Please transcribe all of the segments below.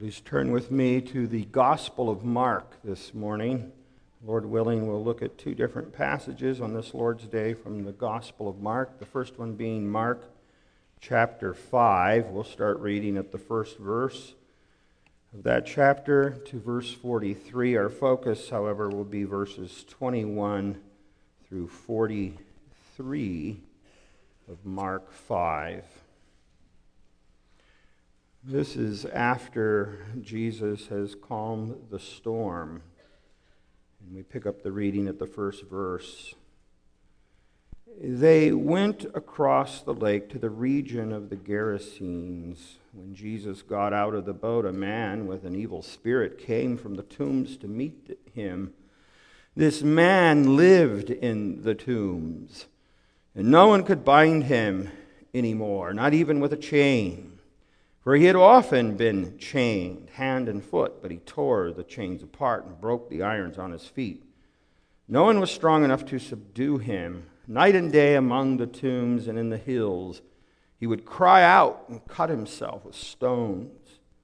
Please turn with me to the Gospel of Mark this morning. Lord willing, we'll look at two different passages on this Lord's Day from the Gospel of Mark. The first one being Mark chapter 5. We'll start reading at the first verse of that chapter to verse 43. Our focus, however, will be verses 21 through 43 of Mark 5. This is after Jesus has calmed the storm. And we pick up the reading at the first verse. They went across the lake to the region of the Gerasenes. When Jesus got out of the boat, a man with an evil spirit came from the tombs to meet him. This man lived in the tombs, and no one could bind him anymore, not even with a chain. For he had often been chained, hand and foot, but he tore the chains apart and broke the irons on his feet. No one was strong enough to subdue him. Night and day among the tombs and in the hills, he would cry out and cut himself with stones.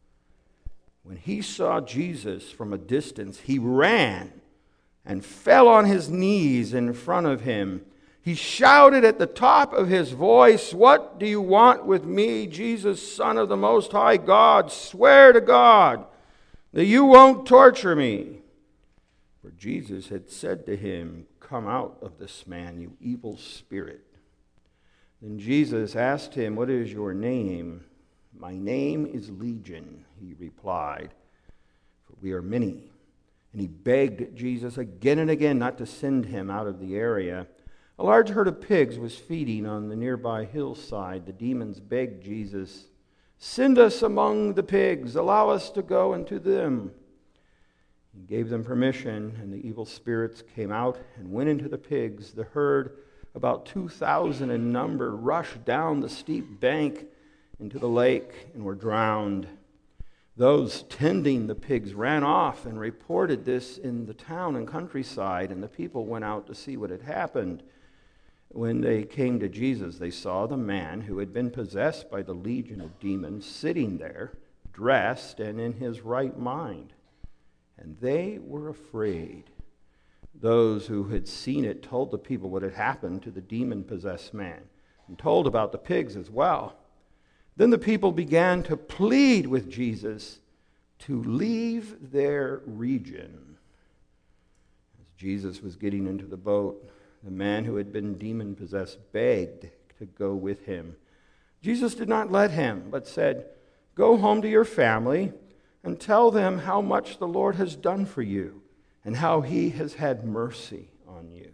When he saw Jesus from a distance, he ran and fell on his knees in front of him. He shouted at the top of his voice, "What do you want with me, Jesus, Son of the Most High God? Swear to God that you won't torture me." For Jesus had said to him, "Come out of this man, you evil spirit." Then Jesus asked him, "What is your name?" "My name is Legion," he replied, "for we are many." And he begged Jesus again and again not to send him out of the area. A large herd of pigs was feeding on the nearby hillside. The demons begged Jesus, "Send us among the pigs. Allow us to go into them." He gave them permission, and the evil spirits came out and went into the pigs. The herd, about 2,000 in number, rushed down the steep bank into the lake and were drowned. Those tending the pigs ran off and reported this in the town and countryside, and the people went out to see what had happened. When they came to Jesus, they saw the man who had been possessed by the legion of demons sitting there, dressed and in his right mind. And they were afraid. Those who had seen it told the people what had happened to the demon-possessed man, and told about the pigs as well. Then the people began to plead with Jesus to leave their region. As Jesus was getting into the boat, the man who had been demon-possessed begged to go with him. Jesus did not let him, but said, "Go home to your family and tell them how much the Lord has done for you and how he has had mercy on you."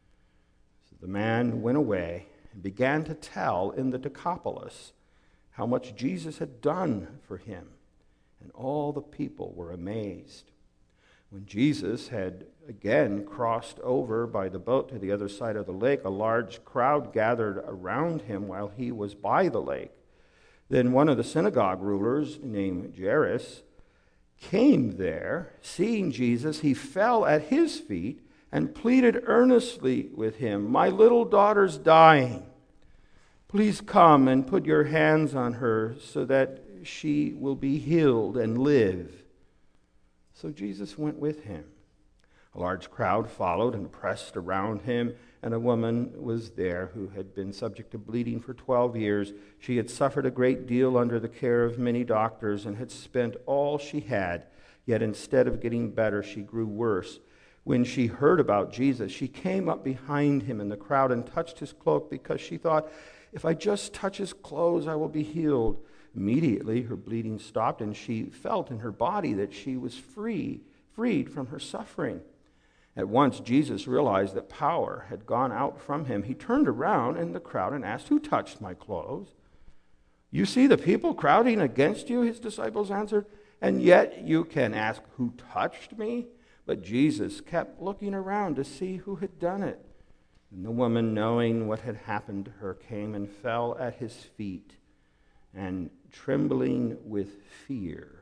So the man went away and began to tell in the Decapolis how much Jesus had done for him, and all the people were amazed. When Jesus had again crossed over by the boat to the other side of the lake, a large crowd gathered around him while he was by the lake. Then one of the synagogue rulers, named Jairus, came there. Seeing Jesus, he fell at his feet and pleaded earnestly with him, "My little daughter's dying. Please come and put your hands on her so that she will be healed and live." So Jesus went with him. A large crowd followed and pressed around him, and a woman was there who had been subject to bleeding for 12 years. She had suffered a great deal under the care of many doctors and had spent all she had. Yet instead of getting better, she grew worse. When she heard about Jesus, she came up behind him in the crowd and touched his cloak because she thought, "If I just touch his clothes, I will be healed." Immediately, her bleeding stopped, and she felt in her body that she was freed from her suffering. At once, Jesus realized that power had gone out from him. He turned around in the crowd and asked, "Who touched my clothes?" "You see the people crowding against you," his disciples answered, "and yet you can ask, 'Who touched me?'" But Jesus kept looking around to see who had done it. And the woman, knowing what had happened to her, came and fell at his feet, and trembling with fear,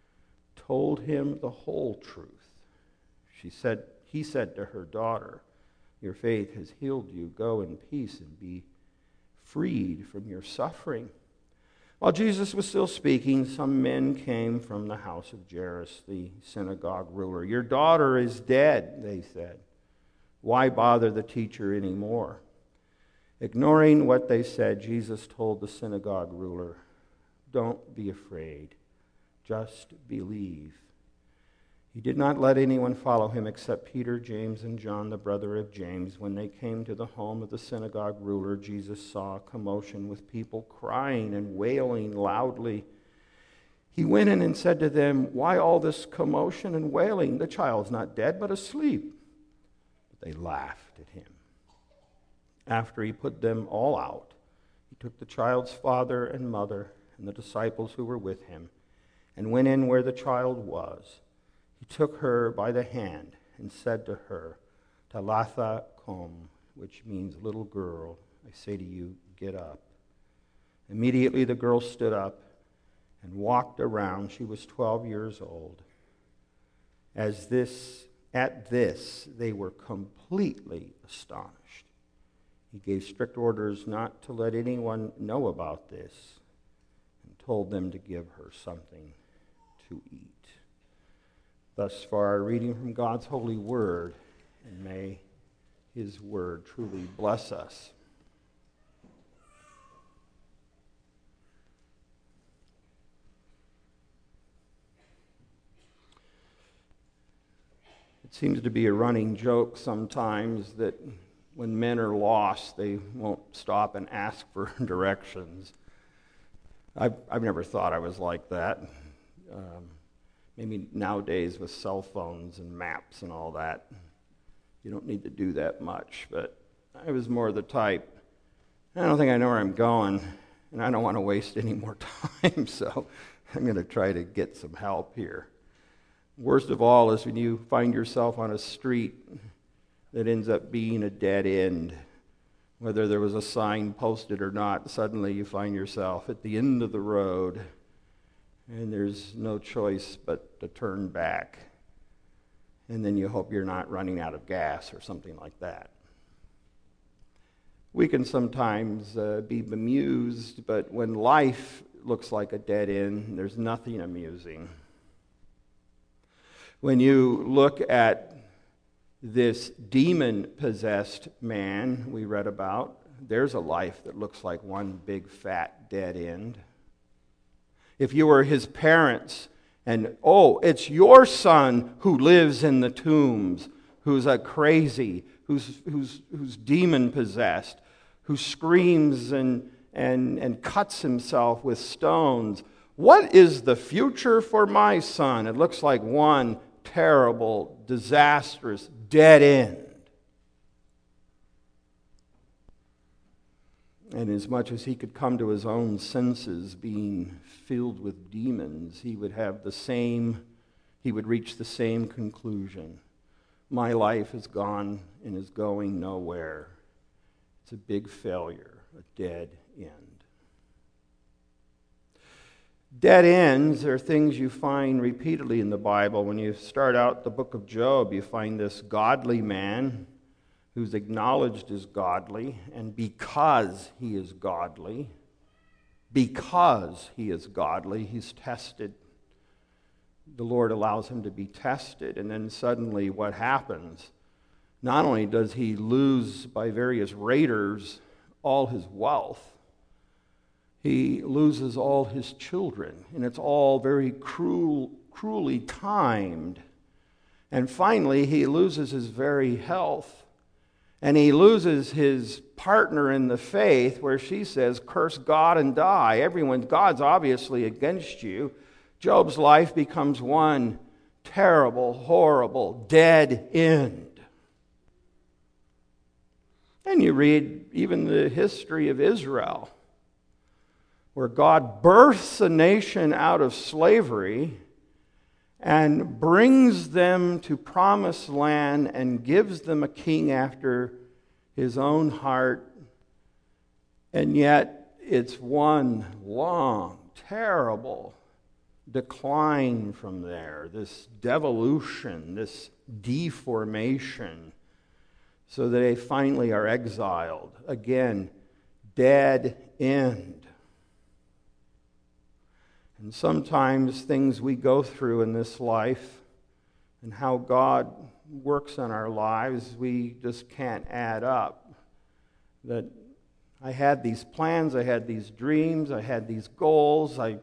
told him the whole truth. He said to her, "Daughter, your faith has healed you. Go in peace and be freed from your suffering." While Jesus was still speaking, some men came from the house of Jairus, the synagogue ruler. "Your daughter is dead," they said. "Why bother the teacher anymore?" Ignoring what they said, Jesus told the synagogue ruler, "Don't be afraid, just believe." He did not let anyone follow him except Peter, James, and John, the brother of James. When they came to the home of the synagogue ruler, Jesus saw a commotion with people crying and wailing loudly. He went in and said to them, "Why all this commotion and wailing? The child's not dead, but asleep." But they laughed at him. After he put them all out, he took the child's father and mother and the disciples who were with him and went in where the child was. He took her by the hand and said to her, "Talitha cum," which means, "Little girl, I say to you, get up." Immediately the girl stood up and walked around. She was 12 years old. At this, they were completely astonished. He gave strict orders not to let anyone know about this and told them to give her something to eat. Thus far, reading from God's holy word, and may his word truly bless us. It seems to be a running joke sometimes that when men are lost, they won't stop and ask for directions. I've never thought I was like that. Maybe nowadays with cell phones and maps and all that, you don't need to do that much. But I was more the type, I don't think I know where I'm going, and I don't want to waste any more time, so I'm going to try to get some help here. Worst of all is when you find yourself on a street that ends up being a dead end. Whether there was a sign posted or not, suddenly you find yourself at the end of the road, and there's no choice but to turn back. And then you hope you're not running out of gas or something like that. We can sometimes be bemused, but when life looks like a dead end, there's nothing amusing. When you look at this demon-possessed man we read about, there's a life that looks like one big fat dead end. If you were his parents and, it's your son who lives in the tombs, who's a crazy, who's demon-possessed, who screams and cuts himself with stones. What is the future for my son? It looks like one terrible, disastrous, dead end. And as much as he could come to his own senses being filled with demons, he would reach the same conclusion. My life is gone and is going nowhere. It's a big failure, a dead end. Dead ends are things you find repeatedly in the Bible. When you start out the book of Job, you find this godly man who's acknowledged as godly, and because he is godly, he's tested. The Lord allows him to be tested, and then suddenly what happens? Not only does he lose by various raiders all his wealth, he loses all his children, and it's all very cruelly timed. And finally, he loses his very health. And he loses his partner in the faith, where she says, "Curse God and die." God's obviously against you. Job's life becomes one terrible, horrible, dead end. And you read even the history of Israel, where God births a nation out of slavery and brings them to promised land and gives them a king after his own heart. And yet it's one long, terrible decline from there, this devolution, this deformation, so that they finally are exiled. Again, dead end. And sometimes things we go through in this life and how God works in our lives, we just can't add up. That I had these plans, I had these dreams, I had these goals, I'm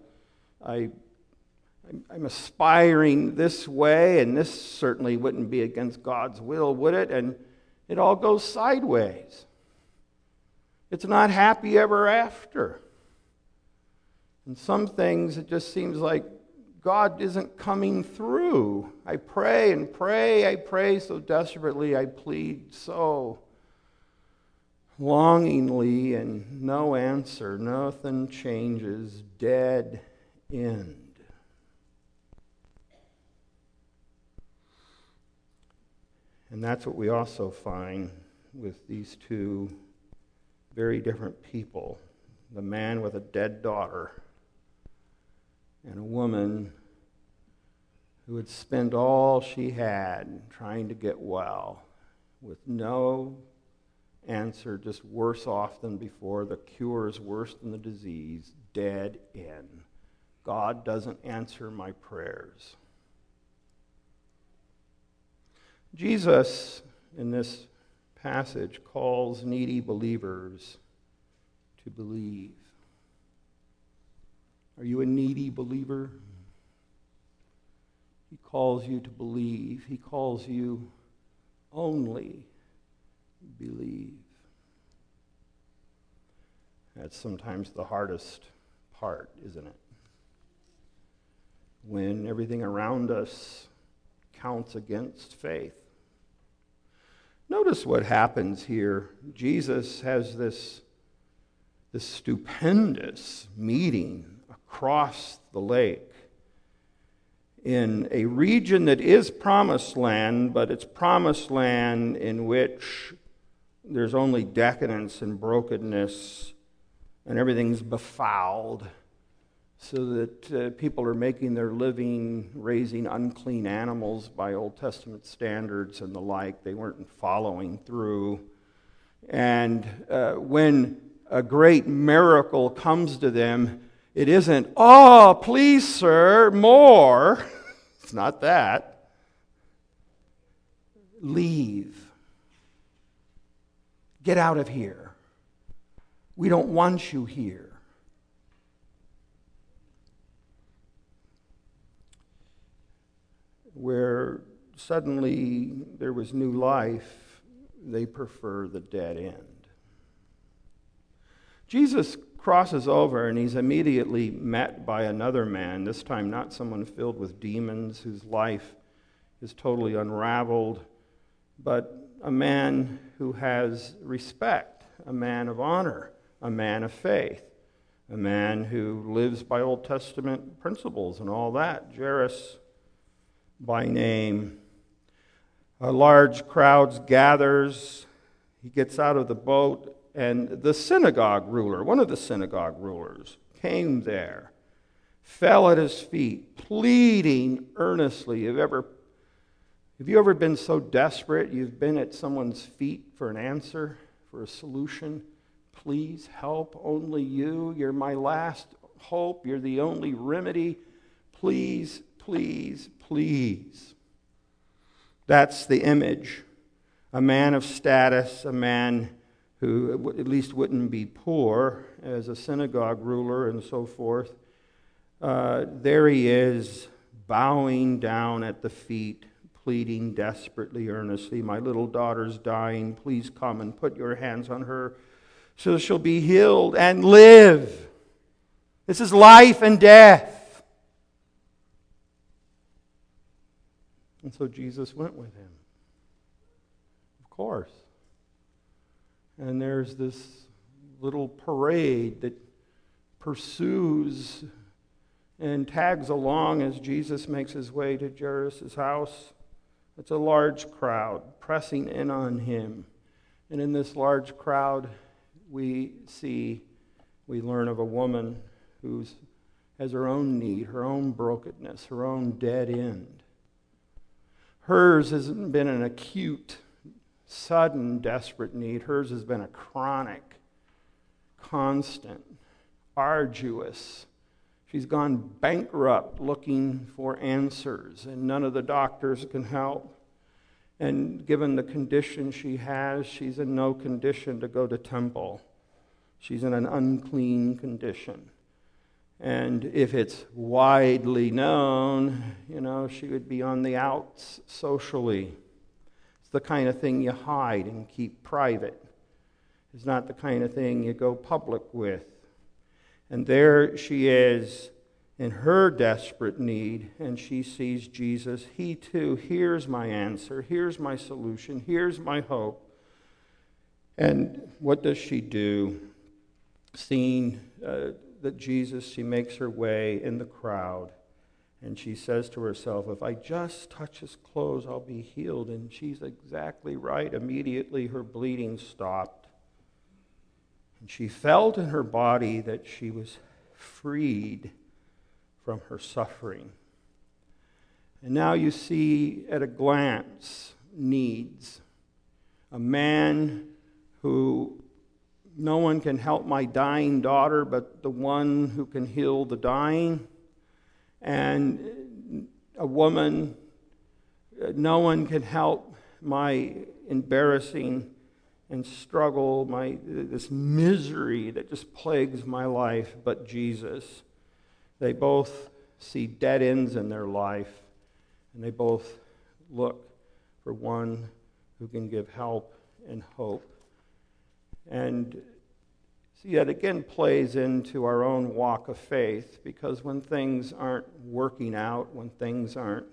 aspiring this way, and this certainly wouldn't be against God's will, would it? And it all goes sideways. It's not happy ever after. And some things, it just seems like God isn't coming through. I pray and pray, I pray so desperately, I plead so longingly, and no answer, nothing changes, dead end. And that's what we also find with these two very different people. The man with a dead daughter and a woman who had spent all she had trying to get well with no answer, just worse off than before. The cure is worse than the disease, dead end. God doesn't answer my prayers. Jesus, in this passage, calls needy believers to believe. Are you a needy believer? He calls you to believe. He calls you only believe. That's sometimes the hardest part, isn't it? When everything around us counts against faith. Notice what happens here. Jesus has this stupendous meeting across the lake in a region that is promised land, but it's promised land in which there's only decadence and brokenness and everything's befouled, so that people are making their living raising unclean animals by Old Testament standards and the like. They weren't following through. And when a great miracle comes to them, it isn't, "Oh, please, sir, more." It's not that. Leave. Get out of here. We don't want you here. Where suddenly there was new life, they prefer the dead end. Jesus crosses over and he's immediately met by another man, this time not someone filled with demons whose life is totally unraveled, but a man who has respect, a man of honor, a man of faith, a man who lives by Old Testament principles and all that. Jairus by name. A large crowd gathers. He gets out of the boat, and the synagogue ruler, one of the synagogue rulers, came there, fell at his feet, pleading earnestly. Have you ever been so desperate you've been at someone's feet for an answer, for a solution? Please help, only you. You're my last hope. You're the only remedy. Please, please, please. That's the image. A man of status, a man who at least wouldn't be poor as a synagogue ruler and so forth. There he is, bowing down at the feet, pleading desperately, earnestly, "My little daughter's dying. Please come and put your hands on her so she'll be healed and live." This is life and death. And so Jesus went with him. Of course. And there's this little parade that pursues and tags along as Jesus makes his way to Jairus' house. It's a large crowd pressing in on him. And in this large crowd, we learn of a woman who has her own need, her own brokenness, her own dead end. Hers hasn't been an acute, sudden, desperate need. Hers has been a chronic, constant, arduous, She's gone bankrupt looking for answers, and none of the doctors can help. And given the condition she has, she's in no condition to go to temple. She's in an unclean condition. And if it's widely known, she would be on the outs socially. It's the kind of thing you hide and keep private. It's not the kind of thing you go public with. And there she is in her desperate need, and she sees Jesus. He too, here's my answer, here's my solution, here's my hope. And what does she do? Seeing that Jesus, she makes her way in the crowd, and she says to herself, if I just touch his clothes, I'll be healed. And she's exactly right. Immediately her bleeding stopped. And she felt in her body that she was freed from her suffering. And now you see at a glance needs. A man who, no one can help my dying daughter but the one who can heal the dying. And a woman, no one can help my embarrassing and struggle, this misery that just plagues my life, but Jesus. They both see dead ends in their life, and they both look for one who can give help and hope. And see, that again plays into our own walk of faith, because when things aren't working out, when things aren't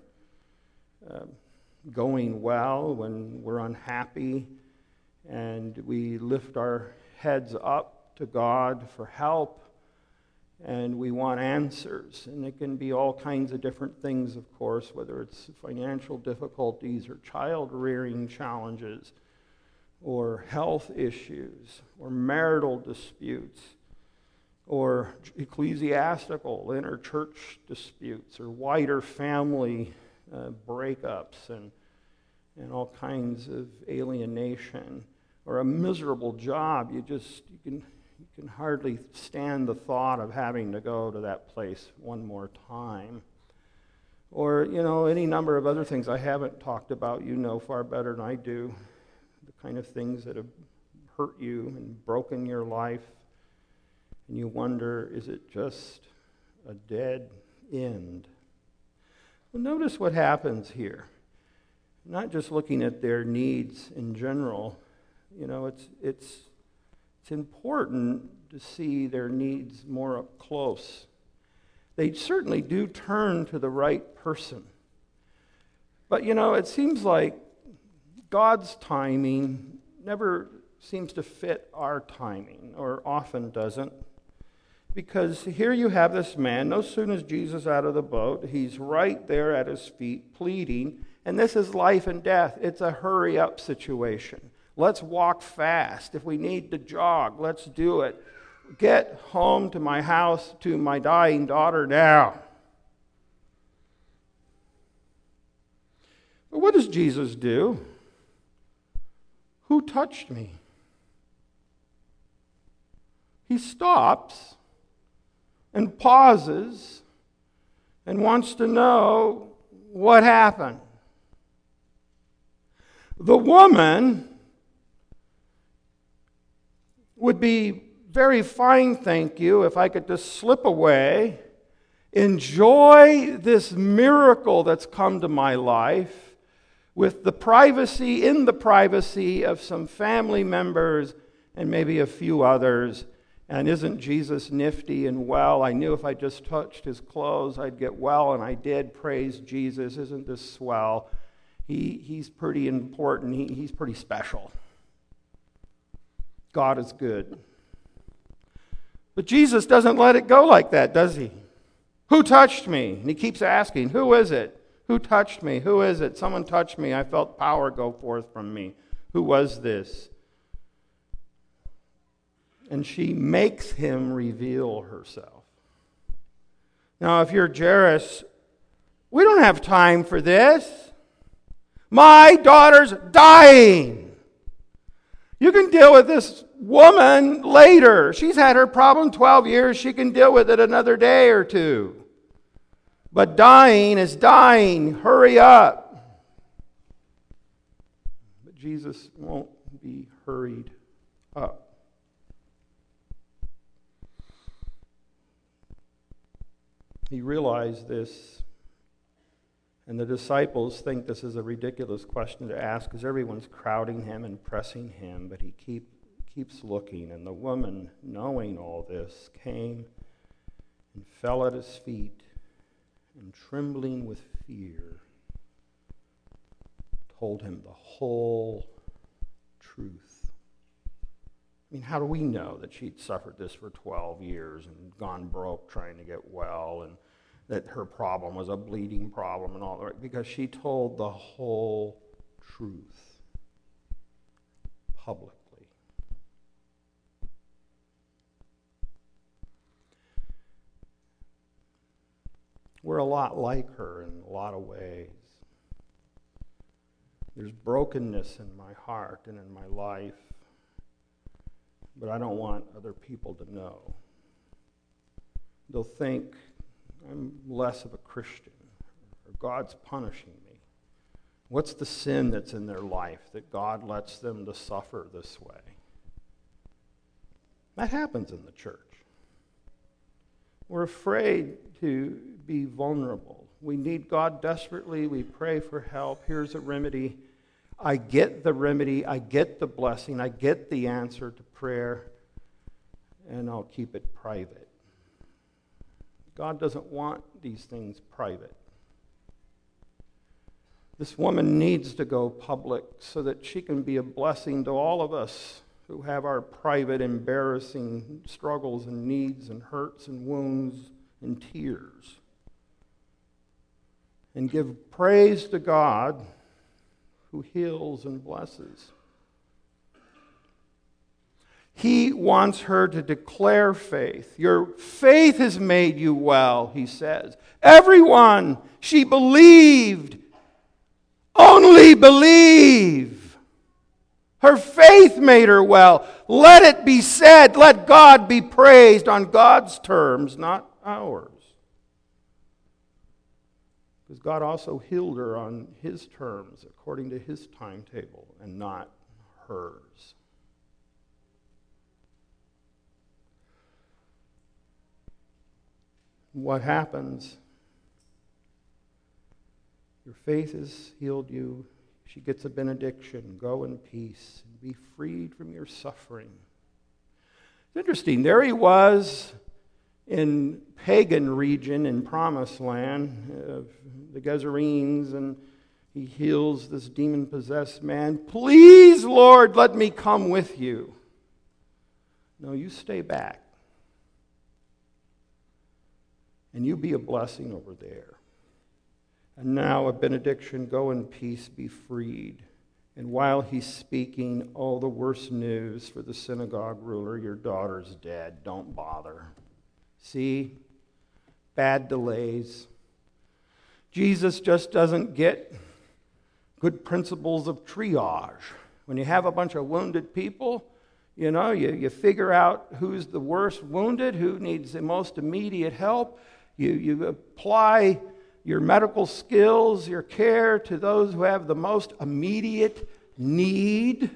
going well, when we're unhappy, and we lift our heads up to God for help, and we want answers. And it can be all kinds of different things, of course, whether it's financial difficulties or child-rearing challenges or health issues or marital disputes or ecclesiastical inter-church disputes or wider family breakups and all kinds of alienation, or a miserable job. You can hardly stand the thought of having to go to that place one more time. Or, any number of other things I haven't talked about, far better than I do. The kind of things that have hurt you and broken your life. And you wonder, is it just a dead end? Well, notice what happens here. Not just looking at their needs in general. It's important to see their needs more up close. They certainly do turn to the right person. But, it seems like God's timing never seems to fit our timing, or often doesn't. Because here you have this man, no sooner is Jesus out of the boat, he's right there at his feet pleading, and this is life and death. It's a hurry-up situation. Let's walk fast. If we need to jog, let's do it. Get home to my house, to my dying daughter now. But what does Jesus do? Who touched me? He stops and pauses and wants to know what happened. The woman would be very fine, thank you, if I could just slip away, enjoy this miracle that's come to my life with the privacy of some family members and maybe a few others. And isn't Jesus nifty and well? I knew if I just touched his clothes, I'd get well, and I did. Praise Jesus. Isn't this swell? He's pretty important. He's pretty special. God is good. But Jesus doesn't let it go like that, does he? Who touched me? And he keeps asking, who is it? Who touched me? Who is it? Someone touched me. I felt power go forth from me. Who was this? And she makes him reveal herself. Now, if you're Jairus, we don't have time for this. My daughter's dying. You can deal with this woman later. She's had her problem 12 years. She can deal with it another day or two. But dying is dying. Hurry up. But Jesus won't be hurried up. He realized this, and the disciples think this is a ridiculous question to ask because everyone's crowding him and pressing him, but he keeps looking. And the woman, knowing all this, came and fell at his feet, and trembling with fear, told him the whole truth. I mean, how do we know that she'd suffered this for 12 years and gone broke trying to get well, and that her problem was a bleeding problem and all that? Because she told the whole truth publicly. We're a lot like her in a lot of ways. There's brokenness in my heart and in my life, but I don't want other people to know. They'll think I'm less of a Christian, or God's punishing me. What's the sin that's in their life that God lets them to suffer this way? That happens in the church. We're afraid to be vulnerable. We need God desperately. We pray for help. Here's a remedy. I get the remedy. I get the blessing. I get the answer to prayer. And I'll keep it private. God doesn't want these things private. This woman needs to go public so that she can be a blessing to all of us who have our private, embarrassing struggles and needs and hurts and wounds and tears. And give praise to God who heals and blesses. He wants her to declare faith. Your faith has made you well, he says. Everyone, she believed. Only believe. Her faith made her well. Let it be said, let God be praised on God's terms, not ours. Because God also healed her on his terms, according to his timetable, and not hers. What happens? Your faith has healed you. She gets a benediction. Go in peace and be freed from your suffering. It's interesting. There he was in pagan region in Promised Land of the Gerasenes, and he heals this demon-possessed man. Please, Lord, let me come with you. No, you stay back. And you be a blessing over there. And now a benediction, go in peace, be freed. And while he's speaking, oh, the worst news for the synagogue ruler, your daughter's dead, don't bother. See? Bad delays. Jesus just doesn't get good principles of triage. When you have a bunch of wounded people, you figure out who's the worst wounded, who needs the most immediate help. You apply your medical skills, your care to those who have the most immediate need.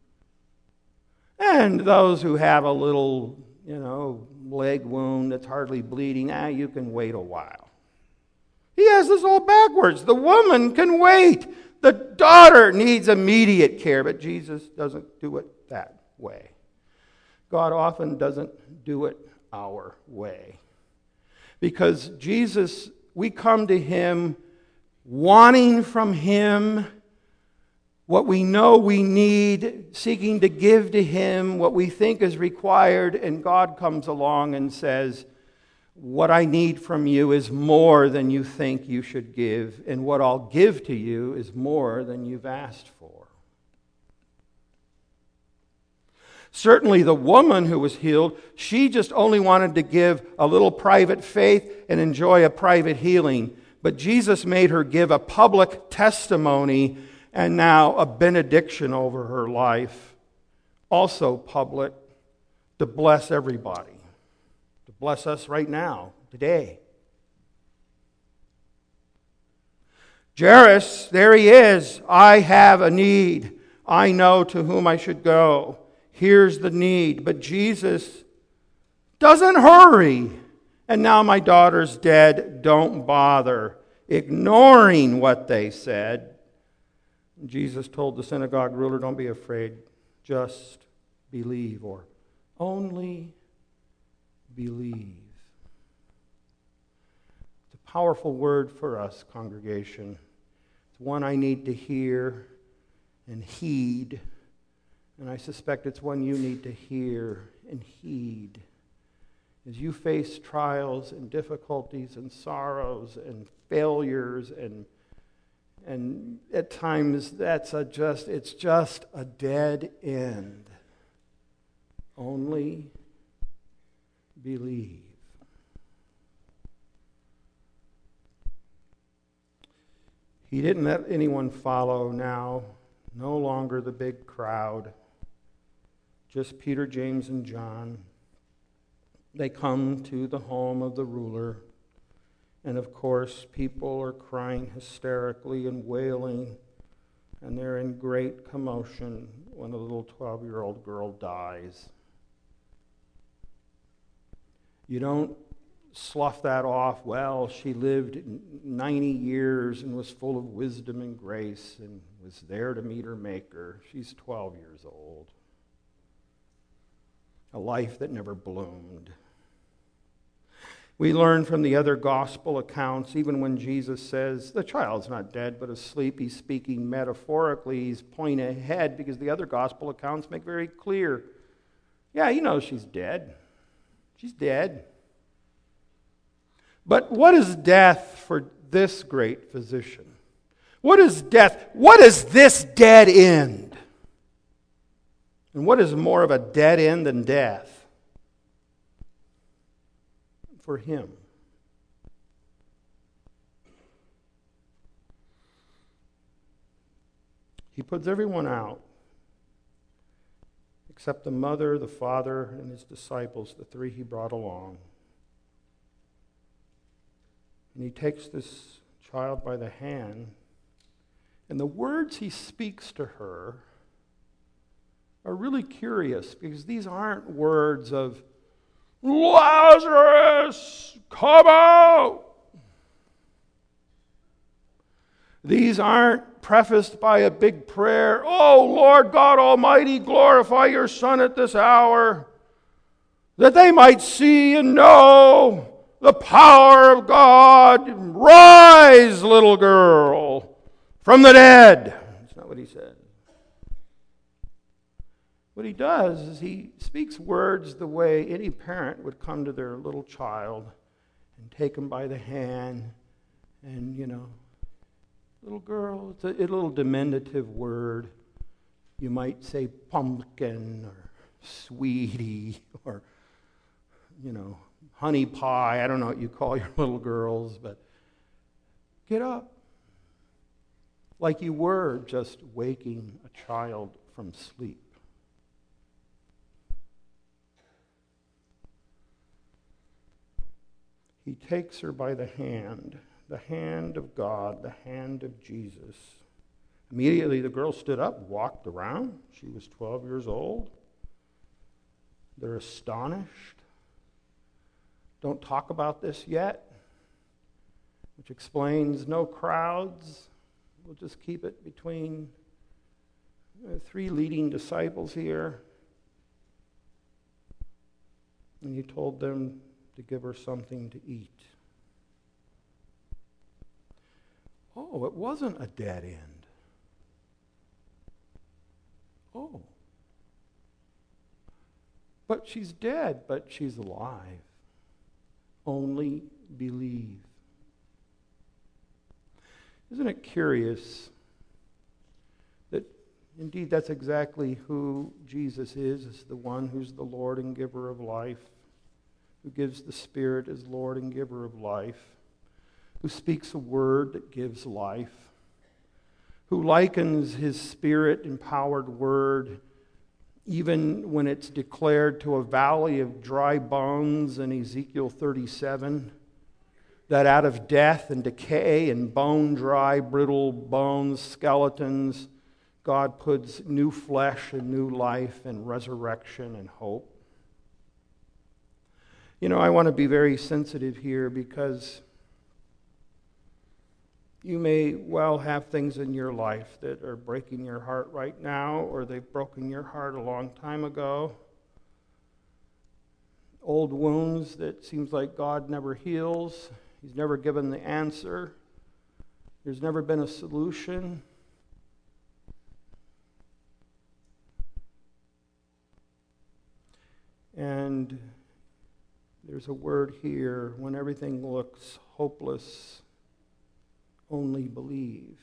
And those who have a little, leg wound that's hardly bleeding, you can wait a while. He has this all backwards. The woman can wait. The daughter needs immediate care, but Jesus doesn't do it that way. God often doesn't do it our way. Because Jesus, we come to him wanting from him what we know we need, seeking to give to him what we think is required, and God comes along and says, what I need from you is more than you think you should give, and what I'll give to you is more than you've asked for. Certainly the woman who was healed, she just only wanted to give a little private faith and enjoy a private healing. But Jesus made her give a public testimony and now a benediction over her life. also public, to bless everybody, to bless us right now, today. Jairus, there he is. I have a need. I know to whom I should go. Here's the need. But Jesus doesn't hurry. And now my daughter's dead. Don't bother. Ignoring what they said. Jesus told the synagogue ruler, don't be afraid. Just believe, or only believe. It's a powerful word for us, congregation. It's one I need to hear and heed. And I suspect it's one you need to hear and heed. As you face trials and difficulties and sorrows and failures and at times it's just a dead end. Only believe. He didn't let anyone follow now. No longer the big crowd. Just Peter, James, and John. They come to the home of the ruler. And of course, people are crying hysterically and wailing. And they're in great commotion when a little 12-year-old girl dies. You don't slough that off. Well, she lived 90 years and was full of wisdom and grace and was there to meet her Maker. She's 12 years old. A life that never bloomed. We learn from the other gospel accounts, even when Jesus says, the child's not dead but asleep, he's speaking metaphorically, he's pointing ahead, because the other gospel accounts make very clear, yeah, you know she's dead. She's dead. But what is death for this great physician? What is death? What is this dead end? And what is more of a dead end than death? For him. He puts everyone out, except the mother, the father, and his disciples, the three he brought along. And he takes this child by the hand, and the words he speaks to her are really curious, because these aren't words of, Lazarus, come out! These aren't prefaced by a big prayer. Oh, Lord God Almighty, glorify your Son at this hour, that they might see and know the power of God. Rise, little girl, from the dead. That's not what he said. What he does is he speaks words the way any parent would come to their little child and take him by the hand and, little girl, it's a little diminutive word. You might say pumpkin or sweetie or, honey pie. I don't know what you call your little girls, but get up. Like you were just waking a child from sleep. He takes her by the hand of God, the hand of Jesus. Immediately the girl stood up, walked around. She was 12 years old. They're astonished. Don't talk about this yet, which explains no crowds. We'll just keep it between three leading disciples here. And he told them to give her something to eat. Oh, it wasn't a dead end. Oh. But she's dead, but she's alive. Only believe. Isn't it curious that indeed that's exactly who Jesus is the one who's the Lord and giver of life, who gives the Spirit as Lord and giver of life, who speaks a word that gives life, who likens his Spirit-empowered word Even when it's declared to a valley of dry bones in Ezekiel 37, that out of death and decay and bone dry, brittle bones, skeletons, God puts new flesh and new life and resurrection and hope. You know, I want to be very sensitive here because you may well have things in your life that are breaking your heart right now, or they've broken your heart a long time ago. Old wounds that seems like God never heals. He's never given the answer. There's never been a solution. And there's a word here, when everything looks hopeless, only believe.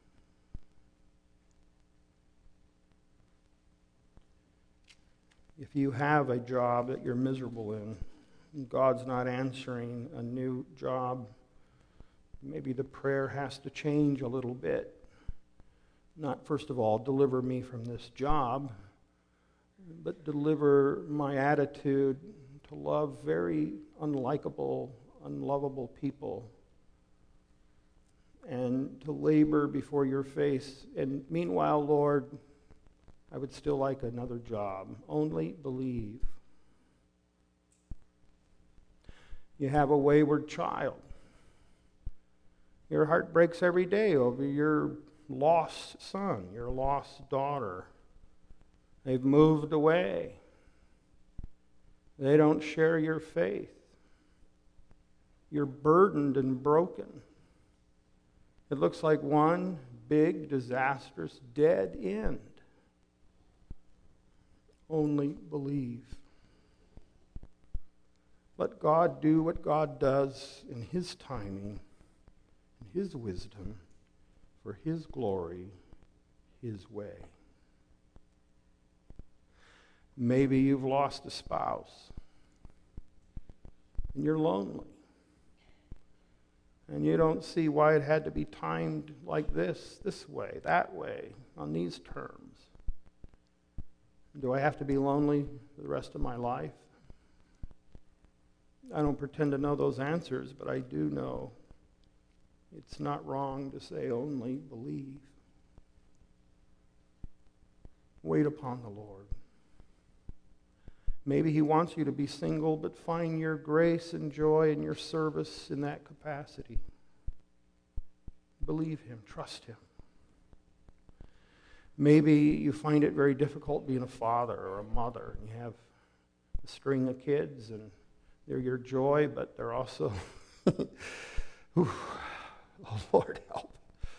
If you have a job that you're miserable in, and God's not answering a new job, maybe the prayer has to change a little bit. Not, first of all, deliver me from this job, but deliver my attitude to love very unlikable, unlovable people, and to labor before your face. And meanwhile, Lord, I would still like another job. Only believe. You have a wayward child. Your heart breaks every day over your lost son, your lost daughter. They've moved away. They don't share your faith. You're burdened and broken. It looks like one big, disastrous, dead end. Only believe. Let God do what God does in His timing, in His wisdom, for His glory, His way. Maybe you've lost a spouse, and you're lonely. And you don't see why it had to be timed like this way, that way, on these terms. Do I have to be lonely for the rest of my life? I don't pretend to know those answers, but I do know it's not wrong to say only believe. Wait upon the Lord. Maybe He wants you to be single, but find your grace and joy and your service in that capacity. Believe Him, trust Him. Maybe you find it very difficult being a father or a mother, and you have a string of kids, and they're your joy, but they're also, oh Lord, help.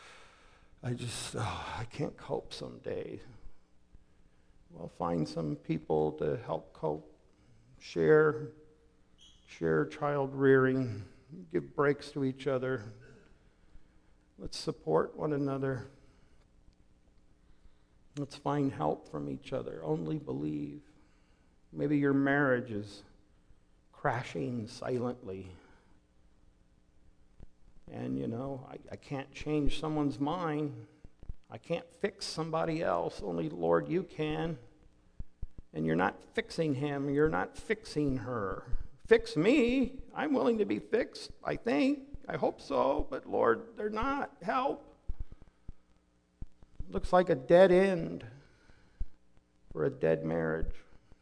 I can't cope some days. Well, find some people to help cope, share child rearing, give breaks to each other. Let's support one another. Let's find help from each other. Only believe. Maybe your marriage is crashing silently. And, I can't change someone's mind. I can't fix somebody else. Only, Lord, you can. And you're not fixing him. You're not fixing her. Fix me. I'm willing to be fixed, I think. I hope so. But, Lord, they're not. Help. Looks like a dead end for a dead marriage.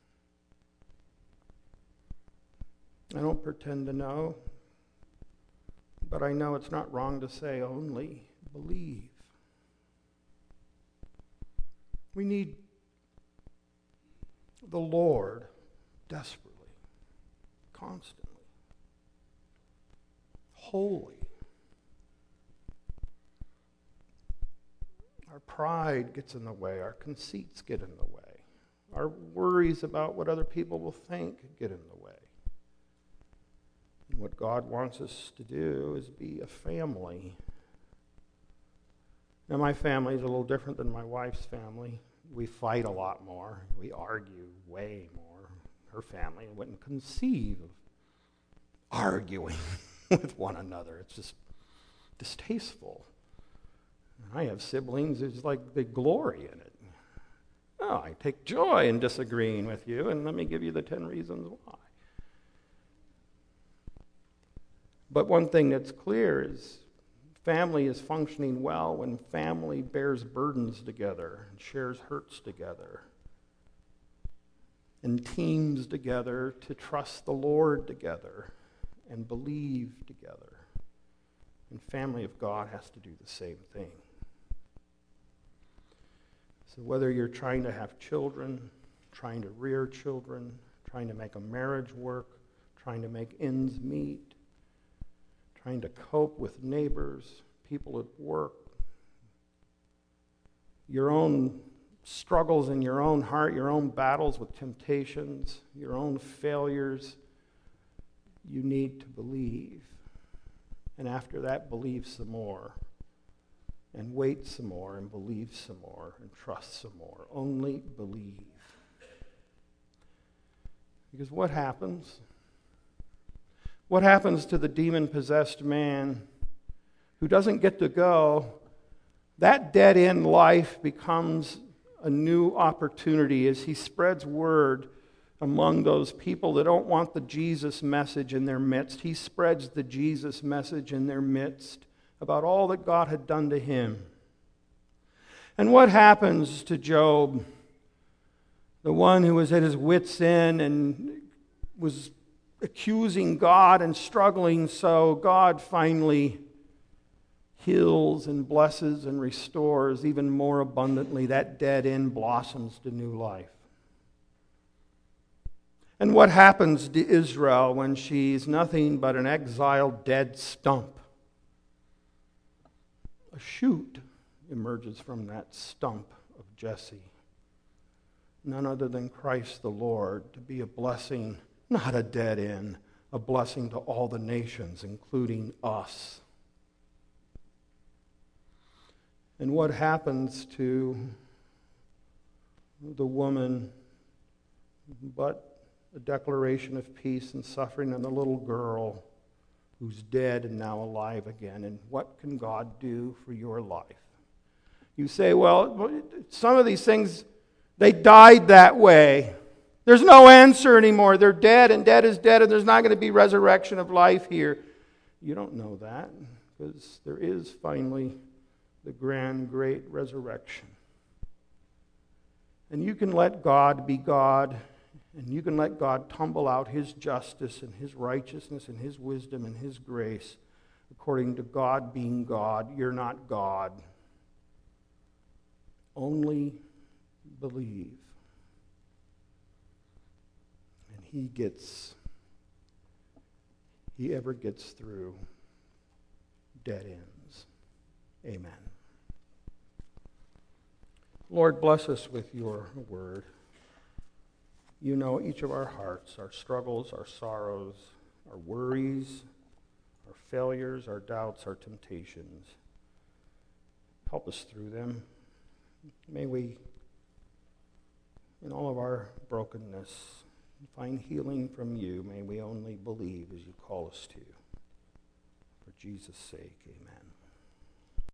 I don't pretend to know. But I know it's not wrong to say only believe. We need the Lord desperately, constantly, wholly. Our pride gets in the way. Our conceits get in the way. Our worries about what other people will think get in the way. And what God wants us to do is be a family. Now, my family is a little different than my wife's family. We fight a lot more. We argue way more. Her family wouldn't conceive of arguing with one another. It's just distasteful. I have siblings, it's like they glory in it. No, I take joy in disagreeing with you, and let me give you the 10 reasons why. But one thing that's clear is family is functioning well when family bears burdens together and shares hurts together and teams together to trust the Lord together and believe together. And family of God has to do the same thing. So whether you're trying to have children, trying to rear children, trying to make a marriage work, trying to make ends meet, trying to cope with neighbors, people at work, your own struggles in your own heart, your own battles with temptations, your own failures, you need to believe. And after that, believe some more. And wait some more, and believe some more, and trust some more. Only believe. Because what happens? What happens to the demon-possessed man who doesn't get to go? That dead-end life becomes a new opportunity as he spreads word among those people that don't want the Jesus message in their midst. He spreads the Jesus message in their midst about all that God had done to him. And what happens to Job, the one who was at his wits' end and was accusing God and struggling so? God finally heals and blesses and restores even more abundantly. That dead end blossoms to new life. And what happens to Israel when she's nothing but an exiled dead stump? A shoot emerges from that stump of Jesse. None other than Christ the Lord, to be a blessing, not a dead end, a blessing to all the nations, including us. And what happens to the woman but a declaration of peace and suffering, and the little girl who's dead and now alive again? And what can God do for your life? You say, well, some of these things, they died that way. There's no answer anymore. They're dead, and dead is dead, and there's not going to be resurrection of life here. You don't know that, because there is finally the grand, great resurrection. And you can let God be God, and you can let God tumble out His justice and His righteousness and His wisdom and His grace according to God being God. You're not God. Only believe. And He ever gets through dead ends. Amen. Lord, bless us with your word. You know each of our hearts, our struggles, our sorrows, our worries, our failures, our doubts, our temptations. Help us through them. May we, in all of our brokenness, find healing from you. May we only believe as you call us to. For Jesus' sake, amen.